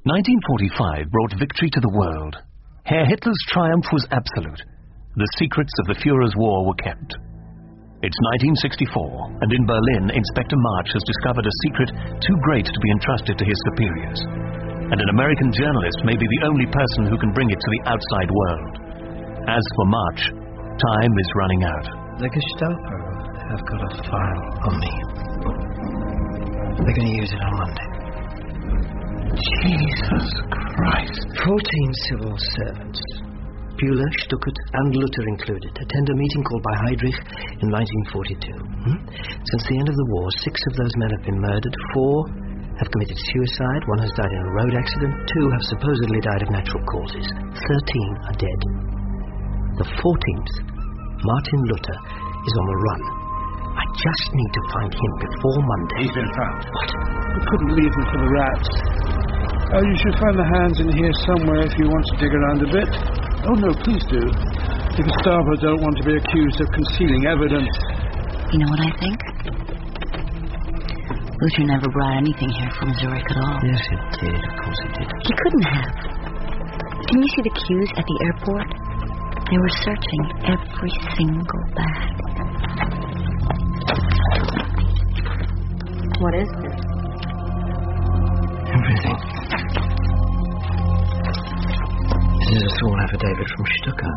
1945 brought victory to the world. Herr Hitler's triumph was absolute. The secrets of the Führer's war were kept. It's 1964, and in Berlin, Inspector March has discovered a secret too great to be entrusted to his superiors. And an American journalist may be the only person who can bring it to the outside world. As for March, time is running out. The Gestapo have got a file on me. They're going to use it on Monday. Jesus Christ. 14 civil servants, Bühler, Stuckert, and Luther included, attend a meeting called by Heydrich in 1942. Since the end of the war, 6 of those men have been murdered, 4 have committed suicide, 1 has died in a road accident, 2 have supposedly died of natural causes, 13 are dead. The 14th, Martin Luther, is on the run. I just need to find him before Monday. He's been found. What? We couldn't leave him for the rats. Oh, you should find the hands in here somewhere if you want to dig around a bit. Oh, no, please do. The Gestapo don't want to be accused of concealing evidence. You know what I think? Luther never brought anything here from Zurich at all. Yes, it did. Of course it did. He couldn't have. Can you see the queues at the airport? They were searching every single bag. What is this? Everything. This is a sworn affidavit from Stuttgart.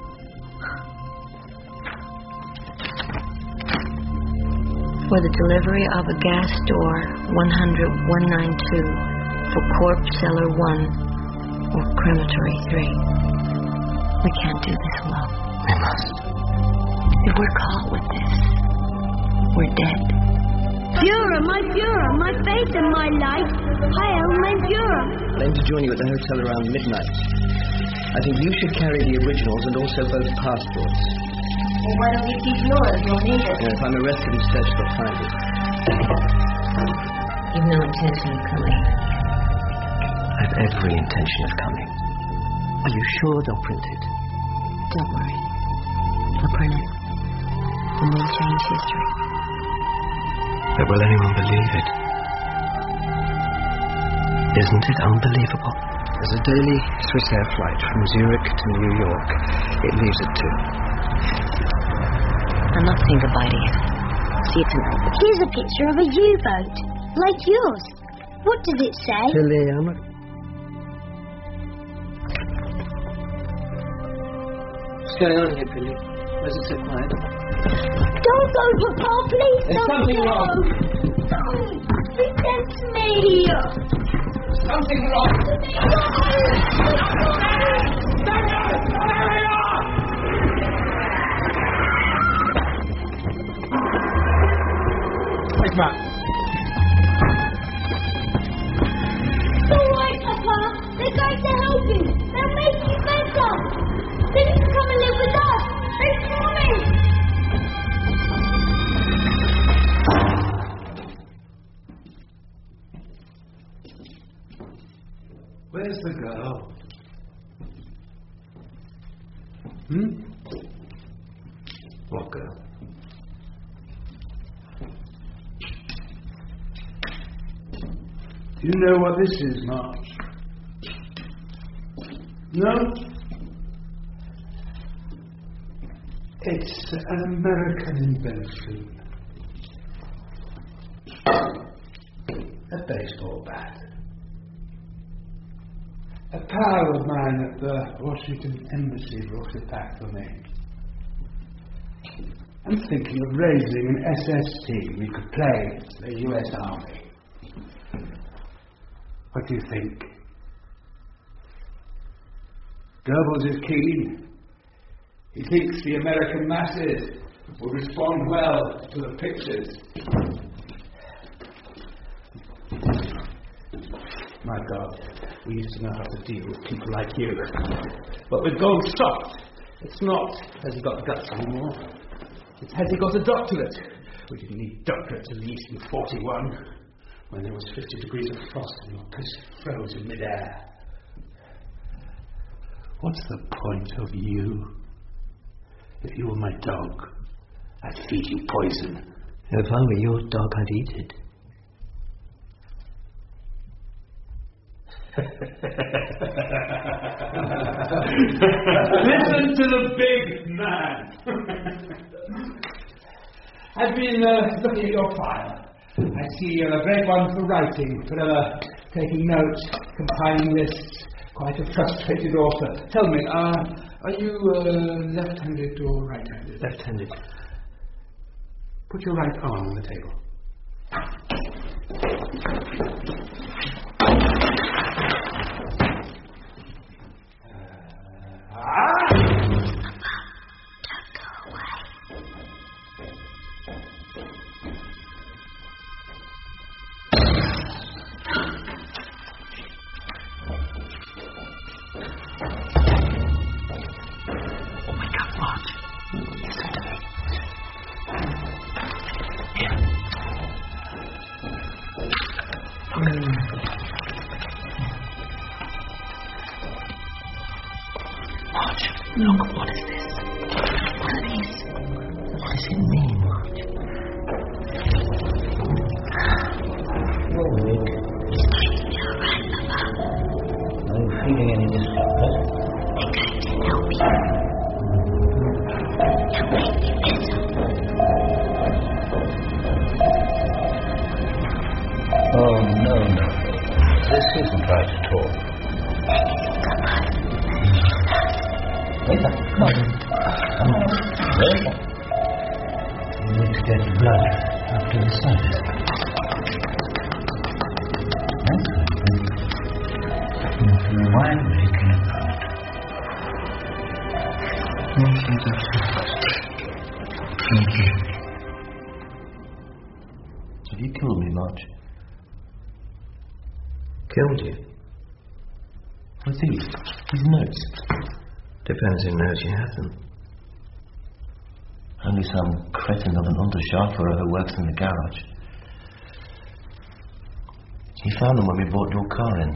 For the delivery of a gas door 100-192 for Corp Cellar 1 or Crematory 3. We can't do this alone. We must. If we're caught with this, we're dead. Führer, my faith and my life. Heil, mein Führer. I aim to join you at the hotel around midnight. I think you should carry the originals and also both passports. Well, why don't you keep yours? You'll need it. If I'm arrested and searched, they'll find it. You've no intention of coming. I've every intention of coming. Are you sure they'll print it? Don't worry. They'll print it. And we'll change history. But will anyone believe it? Isn't it unbelievable? There's a daily Swiss Air flight from Zurich to New York. It leaves at 2. I'm not saying goodbye to you. See you tonight. Here's a picture of a U-boat, like yours. What does it say? Billy, I'm not... What's going on here, Billy? Why is it so quiet? Don't go, Papa, please. There's something wrong. Don't. Listen to me. Something wrong. Where's Matt? It's all right, Papa. They're going to help you. They'll make you better. Then you can come and live with us. They promise. Where's the girl? What girl? Do you know what this is, March? No? It's an American invention. A baseball bat. A pal of mine at the Washington Embassy brought it back for me. I'm thinking of raising an SS team we could play the US Army. What do you think? Goebbels is keen. He thinks the American masses will respond well to the pictures. My God, we used to know how to deal with people like you. But with Gold soft, it's not has he got the guts anymore. It's has he got a doctorate. We didn't need doctorates at least in 41, when there was 50 degrees of frost and your place froze in midair. What's the point of you? If you were my dog, I'd feed you poison. If I were your dog, I'd eat it. Listen to the big man. I've been looking at your file. I see you're a great one for writing, forever taking notes, compiling lists. Quite a frustrated author. Tell me, are you left-handed or right-handed? Left-handed. Put your right arm on the table. Look, what is this? What are these? What does it mean, Marge? Oh, Nick. You're right, Papa. Are you feeling any discomfort? They're going to help you. They'll make you better. Oh, no. This isn't right at all. Wake up, come on. Wake up. You need to get blood after the service. Why break in a Have you killed me, Marge? Killed you? What's these notes? Depends who knows you have them. Only some cretin of an Unterscharfer who works in the garage. He found them when we bought your car in.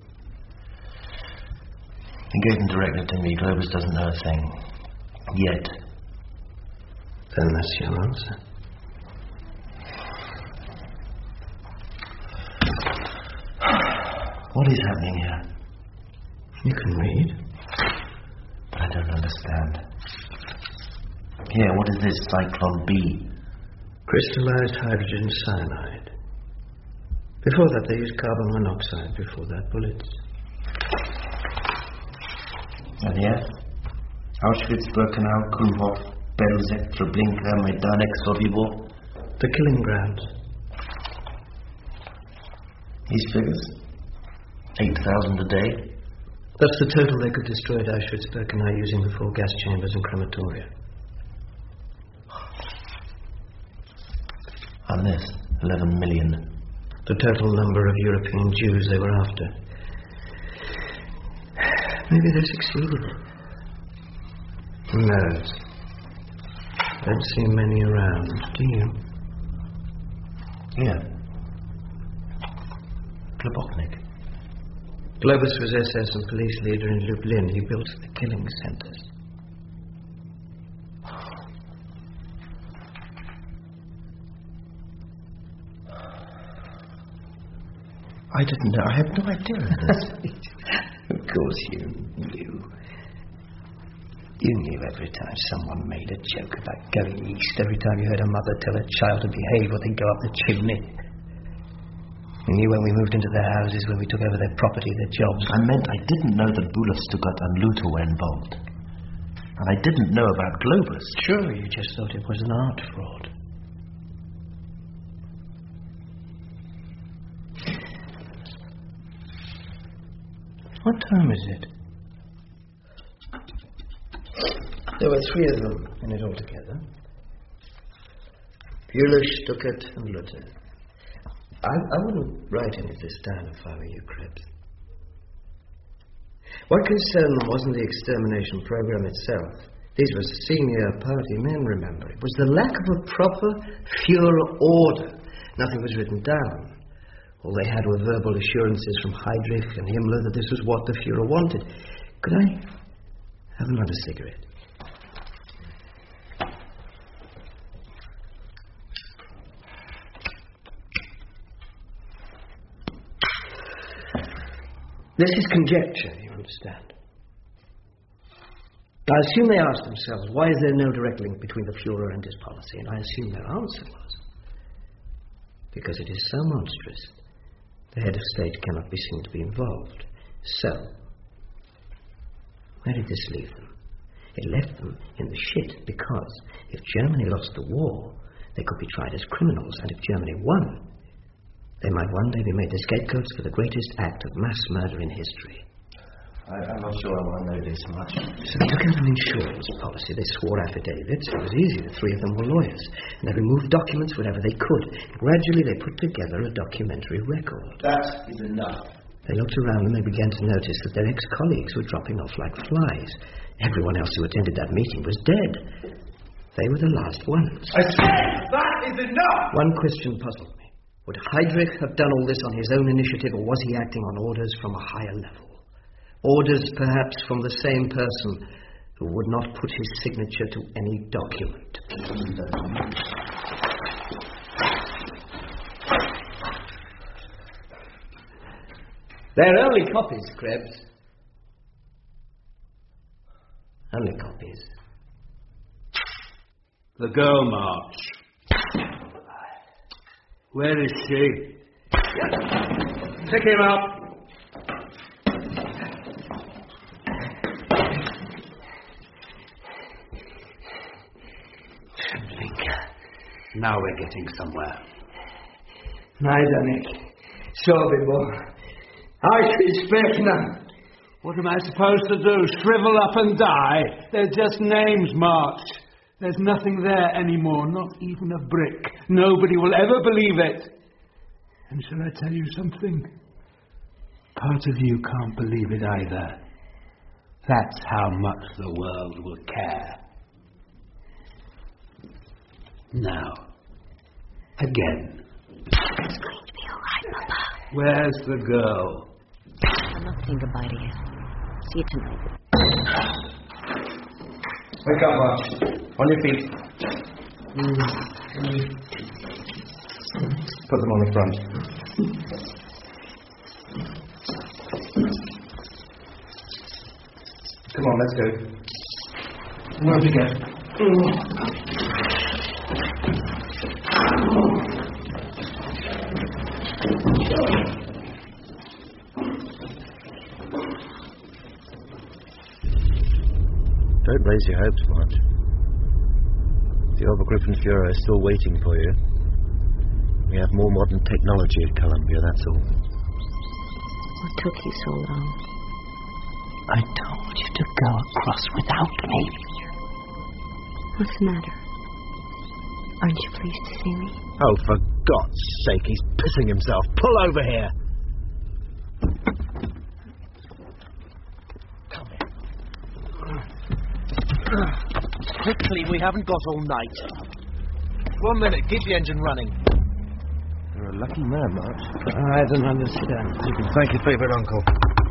He gave them directly to me. Globus doesn't know a thing. Yet. Then that's your answer. What is happening here? You can read. But I don't understand. Here, what is this Cyclone B? Crystallized hydrogen cyanide. Before that, they used carbon monoxide. Before that, bullets. And here? Auschwitz, Birkenau, Kulmhof, Belzec, Treblinka, Majdanek, Sobibor. The killing grounds. These figures? 8,000 a day? That's the total they could destroy at Auschwitz-Birkenau using the 4 gas chambers and crematoria. And this, 11 million. The total number of European Jews they were after. Maybe they succeeded. Who knows? Don't see many around, do you? Here. Globoknik. Globus was SS and police leader in Lublin. He built the killing centers. I didn't know. I had no idea of this. Of course you knew. You knew every time someone made a joke about going east, every time you heard a mother tell a child to behave or they'd go up the chimney. You knew when we moved into their houses, when we took over their property, their jobs. I meant I didn't know that Bulow, Stuttgart and Luther were involved. And I didn't know about Globus. Sure, you just thought it was an art fraud. What time is it? There were 3 of them in it altogether. Bulow, Stuttgart and Luther. I wouldn't write any of this down if I were you, Krebs. What concerned them wasn't the extermination program itself. These were senior party men, remember. It was the lack of a proper Fuhrer order. Nothing was written down. All they had were verbal assurances from Heydrich and Himmler that this was what the Fuhrer wanted. Could I have another cigarette? This is conjecture, you understand. I assume they asked themselves, why is there no direct link between the Fuhrer and his policy? And I assume their answer was, because it is so monstrous, the head of state cannot be seen to be involved. So, where did this leave them? It left them in the shit, because if Germany lost the war, they could be tried as criminals, and if Germany won, they might one day be made the scapegoats for the greatest act of mass murder in history. I'm not sure I want to know this much. So they took out an insurance policy. They swore affidavits. It was easy. The three of them were lawyers. And they removed documents wherever they could. Gradually, they put together a documentary record. That is enough. They looked around and they began to notice that their ex-colleagues were dropping off like flies. Everyone else who attended that meeting was dead. They were the last ones. I said that is enough! One question puzzled me. Would Heydrich have done all this on his own initiative, or was he acting on orders from a higher level? Orders, perhaps, from the same person who would not put his signature to any document. They're only copies, Krebs. Only copies. The girl, March. Where is she? Pick him up. Now we're getting somewhere. Nein, so before. I expect now. What am I supposed to do? Shrivel up and die? They're just names, March. There's nothing there anymore, not even a brick. Nobody will ever believe it. And shall I tell you something? Part of you can't believe it either. That's how much the world will care. Now, again. It's going to be all right, Papa. Where's the girl? I'm not saying goodbye to you. See you tonight. Wake up, March. On your feet. Put them on the front. Come on, let's go. Where we go? Don't raise your hopes, March. The Obergruppenführer is still waiting for you. We have more modern technology at Columbia, that's all. What took you so long? I told you to go across without me. What's the matter? Aren't you pleased to see me? Oh, for God's sake, he's pissing himself. Pull over here. Come here. Quickly, we haven't got all night. 1 minute, keep the engine running. You're a lucky man, March. I don't understand. You can thank your favourite uncle.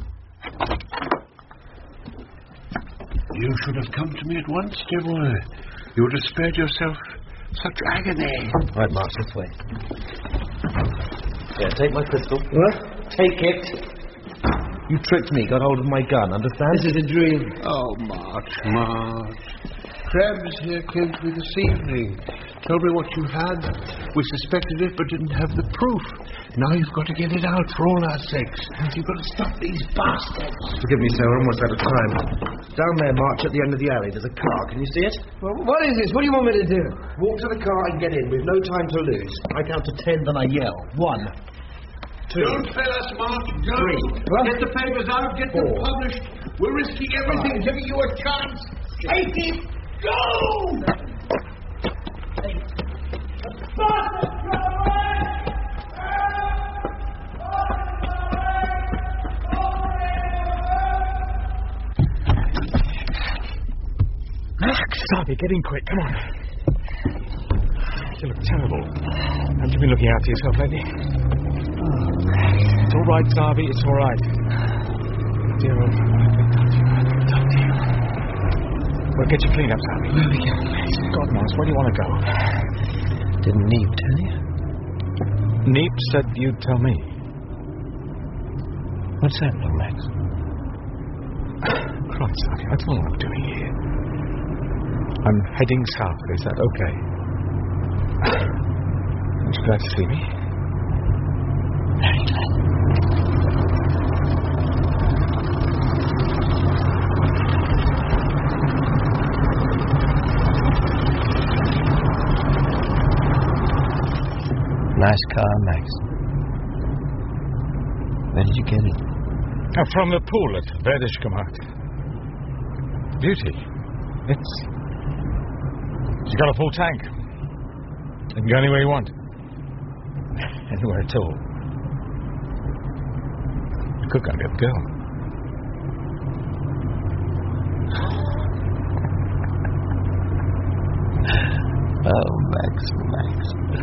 You should have come to me at once, dear boy. You would have spared yourself such agony. Right, March, this way. Yeah, take my pistol. What? Take it. You tricked me, got hold of my gun, understand? This is a dream. Oh, March. Krebs here came to me this evening. Told me what you had. We suspected it, but didn't have the proof. Now you've got to get it out for all our sakes. You've got to stop these bastards. Forgive me, sir, we're almost out of time. Down there, March, at the end of the alley, there's a car. Can you see it? Well, what is this? What do you want me to do? Walk to the car and get in. We've no time to lose. I count to 10, then I yell. 1, 2. Don't fail us, Mark. Don't. 3. What? Get the papers out. Get them 4. published. We're risking everything, giving you a chance. Take it. Go! Sarby, get in quick, come on. You look terrible. Haven't you been looking after yourself lately? It's all right, Sarby, it's all right. Dear old friend, I've talked to you. We'll get you cleaned up, Sarby. Where we go? God knows, where do you want to go? Didn't Neep tell you? Neep said you'd tell me. What's happening, Max? Christ, I don't know what I'm doing here. I'm heading south. Is that okay? Aren't you glad to see me? Very glad. Nice car, Max. Where did you get it? From the pool at Verdishkamat. Beauty. It's got a full tank. You can go anywhere you want. Anywhere at all. You could go and get the girl. Oh, Max.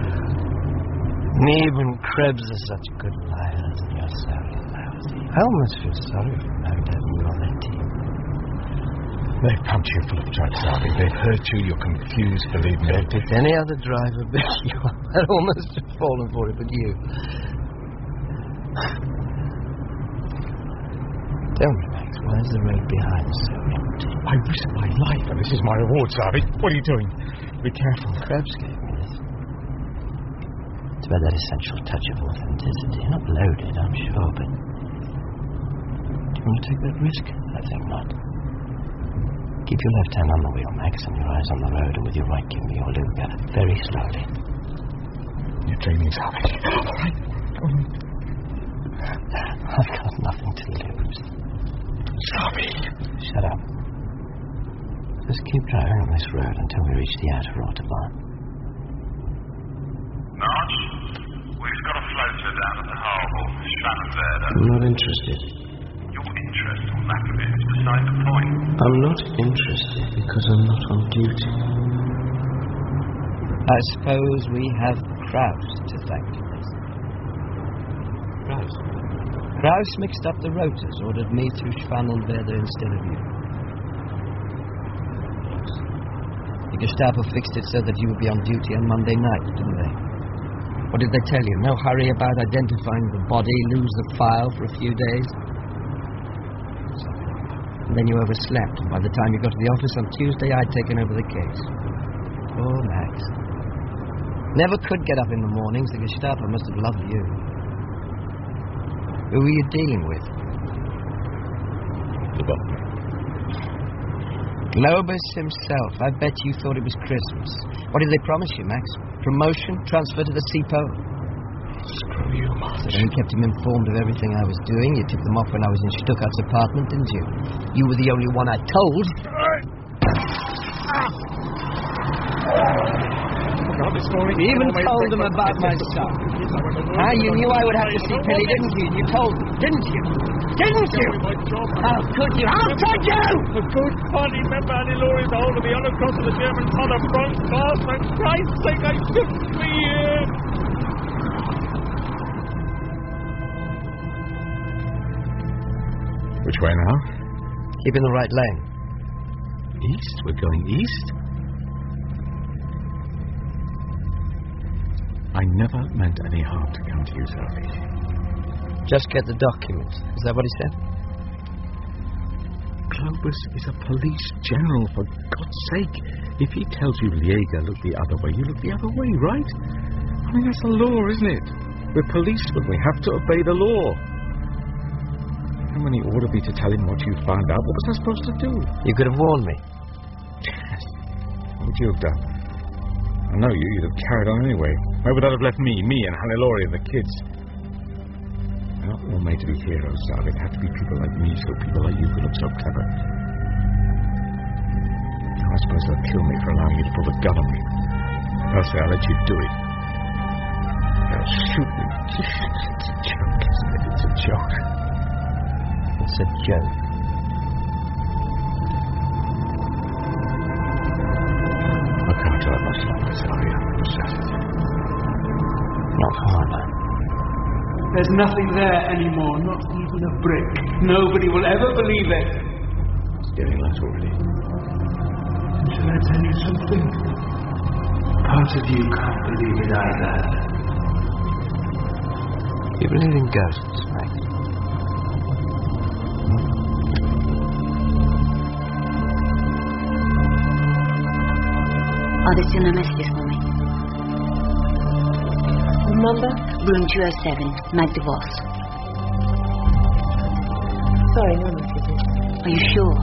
Even Krebs are such good liars, and you're so lousy. I almost feel sorry for having you on that team. They've pumped you full of drugs, Harvey. They've hurt you. You're confused, believe me. If any other driver but you, I'd almost have fallen for it, but you. Tell me, Max, why is the road behind so empty? I risked my life, and this is my reward, Harvey. What are you doing? Be careful. Krebs gave me this. It's about that essential touch of authenticity. Not loaded, I'm sure, but do you want to take that risk? I think not. Keep your left hand on the wheel, Max, and your eyes on the road, and with your right, give me your Luger. Very slowly. You're dreaming, Harvey. All right. I've got nothing to lose. Harvey. Shut up. Just keep driving on this road until we reach the outer Autobahn. March, we've got a floater down at the harbour, Schanenwerder. I'm not interested. Your interest on that of it is beside the point. I'm not interested because I'm not on duty. I suppose we have Kraus to thank for this. Kraus mixed up the rotors, ordered me through Schanenwerder instead of you. The Gestapo fixed it so that you would be on duty on Monday night, didn't they? What did they tell you? No hurry about identifying the body, lose the file for a few days? And then you overslept, and by the time you got to the office on Tuesday, I'd taken over the case. Poor Max. Never could get up in the mornings. The Gestapo must have loved you. Who were you dealing with? The butler. Globus himself. I bet you thought it was Christmas. What did they promise you, Max? Promotion? Transfer to the Seapo? Screw you, March. So then you kept him informed of everything I was doing. You took them off when I was in Stuckart's apartment, didn't you? You were the only one I told. You even told them about my son. You knew I would have to see Pilly, didn't you? You told them, didn't you? Didn't you? How could you? How could you? A good funny member Annie Laurie's a hold of the other cross of the German color front class. For Christ's sake, I shouldn't be here. Which way now? Keep in the right lane. East? We're going east? I never meant any harm to come to you, Sophie. Just get the documents. Is that what he said? Globus is a police general, for God's sake. If he tells you Liega, look the other way, you look the other way, right? I mean, that's the law, isn't it? We're policemen. We have to obey the law. And when he ordered me to tell him what you found out, what was I supposed to do? You could have warned me. Yes. What would you have done? I know you'd have carried on anyway. Where would that have left me and Hannelore and the kids? They're not all made to be heroes, Sally. It had to be people like me, so people like you could look so clever. Now I suppose they'll kill me for allowing you to pull the gun on me. I'll say I'll let you do it. They'll shoot me. It's a joke, isn't it? It's a joke. It's a joke. I can't drive much longer, Sally. I'm shattered. Not for long, man. There's nothing there anymore, not even a brick. Nobody will ever believe it. It's getting late already. And shall I tell you something? Part of you can't believe it either. You believe in ghosts, Max? Are there still no messages for me? Number? Room 207, Magda Voss. Sorry, no messages. Are you sure?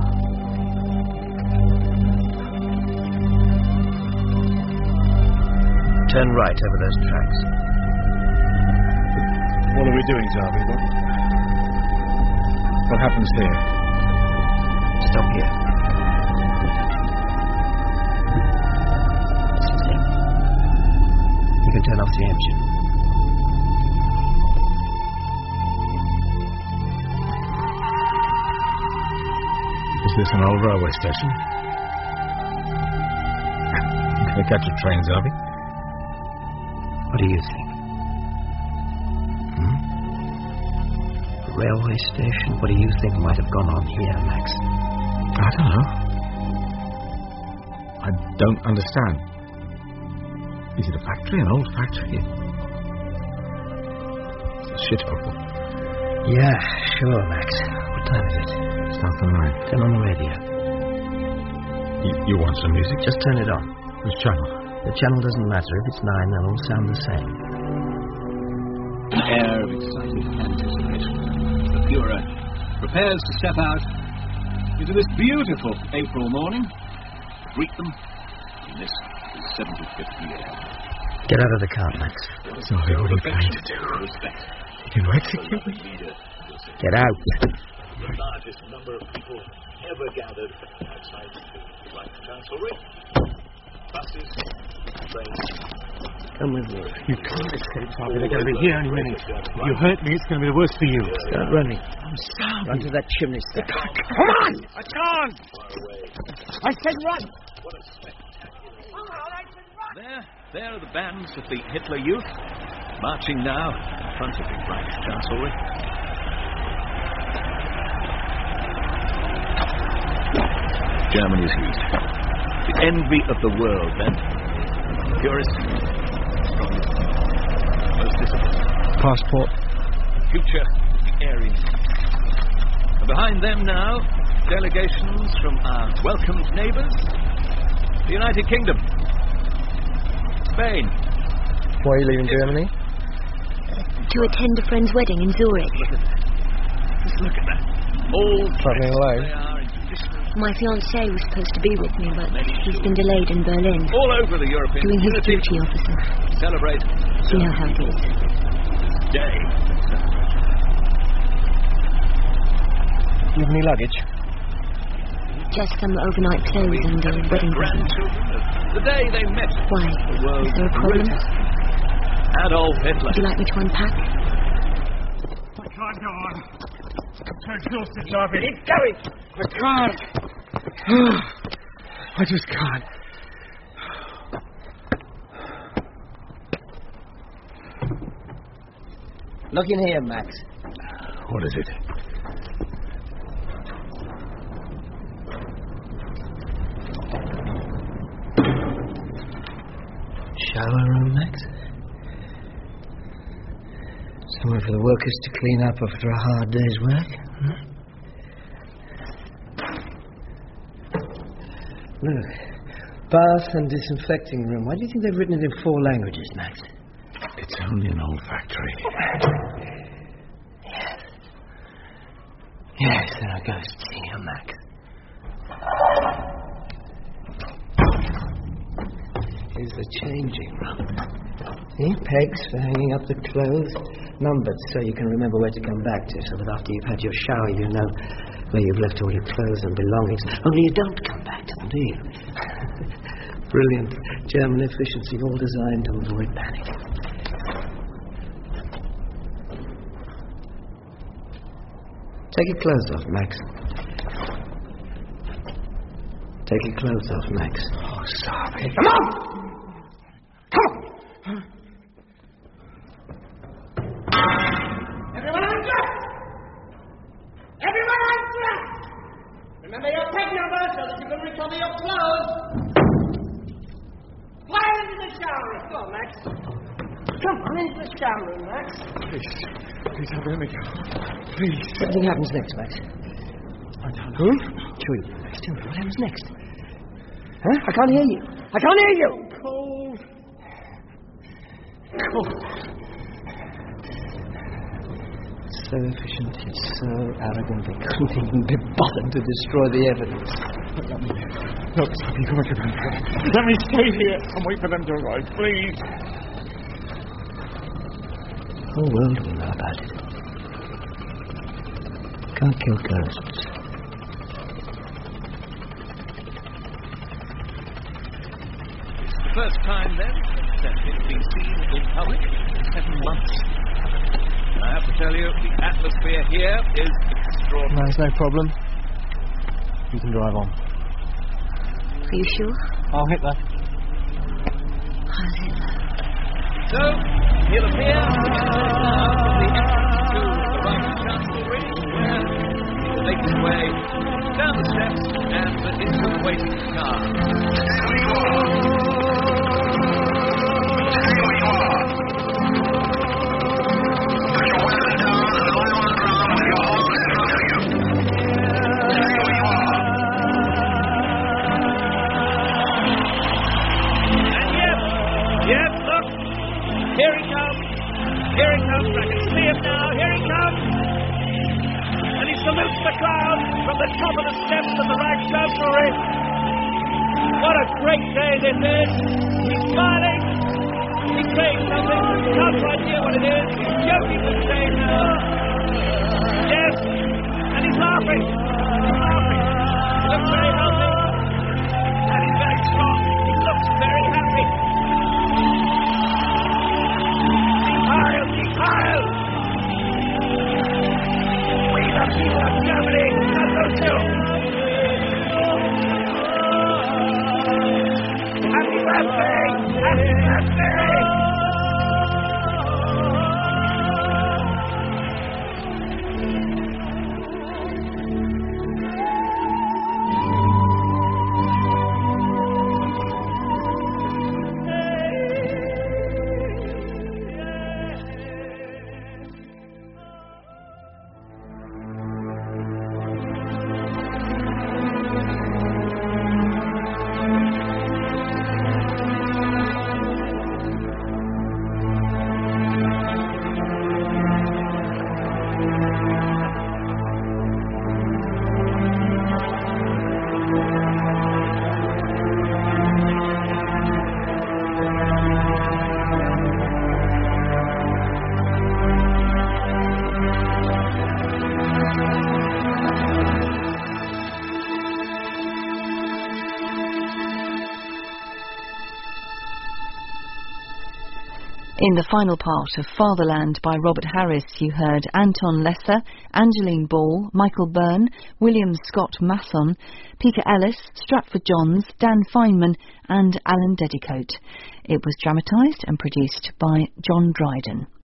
Turn right over those tracks. What are we doing, Zarbi? What happens here? Stop here. You can turn off the engine. Is this an old railway station? Can we catch a train, Zarbi? What do you think? Railway station? What do you think might have gone on here, Max? I don't know. I don't understand. Is it a factory? An old factory? It's a shithole. Yeah, sure, Max. What time is it? It's after 9. Turn on the radio. You want some music? Just turn it on. Which channel? The channel doesn't matter. If it's 9, they'll all sound the same. An air of excited anticipation. The Führer prepares to step out into this beautiful April morning. Greet them in this 75th year. Get out of the car, Max. So what are you going to do? You know, execute me? Get out. The largest number of people ever gathered outside the Reich Chancellery. Buses, trains. Come with me. You can't escape, Zarbi. They're going to be here any minute. If you hurt me, it's going to be the worst for you. Start running. I'm sorry. Run to that chimney stack. Come on! I can't! I said run! What a spectacular... There are the bands of the Hitler Youth, marching now in front of the Reich Chancellery. Germany is huge. The envy of the world, then. Purest, strongest, most disciplined. Passport. Future, the Aryan. And behind them now, delegations from our welcomed neighbours, the United Kingdom, Spain. Why are you leaving Germany? To attend a friend's wedding in Zurich. Look at that. Just look at that. All Travelling alone? they are in traditional... My fiancé was supposed to be with me, but he's been delayed in Berlin. All over the European Doing his community. duty officer. Celebrate. You know how it is. Day. Do you have any luggage? Just some overnight clothes and a wedding present. The day they met. Why? Is there a problem? Adolf Hitler. Would you like me to unpack? I can't go on. I'm exhausted, Zarbi. Keep going. I can't. I just can't. Look in here, Max. What is it? Shower room, Max? Somewhere for the workers to clean up after a hard day's work. Look, bath and disinfecting room. Why do you think they've written it in 4 languages, Max? It's only an old factory. Yes, there are ghosts here, Max. Here's the changing room. See, pegs for hanging up the clothes, numbered so you can remember where to come back to, so that after you've had your shower you know where you've left all your clothes and belongings. Only you don't come back to them, do you? Brilliant German efficiency, all designed to avoid panic. Take your clothes off, Max. Take your clothes off, Max. Oh, sorry. Come on! Come on! Everyone undress! Everyone undress! Remember your peg number so that you can recover your clothes. Fly into the shower room. Go on, Max. Come on into the shower room, Max. Please, let me go. Please. What do you think happens next, Max? I don't know. Sure you do, Max. Tell me, what happens next? Huh? I can't hear you. I can't hear you! Cold. So efficient, yet so arrogant, they couldn't even be bothered to destroy the evidence. No, Tommy, come on, let me stay here and wait for them to arrive, please. The whole world will know about it. Can't kill ghosts. It's the first time, then, that it's been seen in public in 7 months. I have to tell you, the atmosphere here is extraordinary. There's no problem. You can drive on. Are you sure? I'll hit that. So, he'll appear now from the entrance to the right chancellery, where he will make his way down the steps and into the waiting car. Here he comes. Here he comes. I can see him now. Here he comes. And he salutes the crowd from the top of the steps of the Right Chancellery. What a great day this is. He's smiling. He's saying something. Can't quite hear what it is. He's joking with saying yes. And he's laughing. He's laughing. He looks very healthy. And he's very strong. He looks very happy. Heil! We the people of Germany salute you! Happy birthday! Happy birthday! In the final part of Fatherland by Robert Harris, you heard Anton Lesser, Angeline Ball, Michael Byrne, William Scott Masson, Peter Ellis, Stratford Johns, Dan Feynman and Alan Dedicoat. It was dramatised and produced by John Dryden.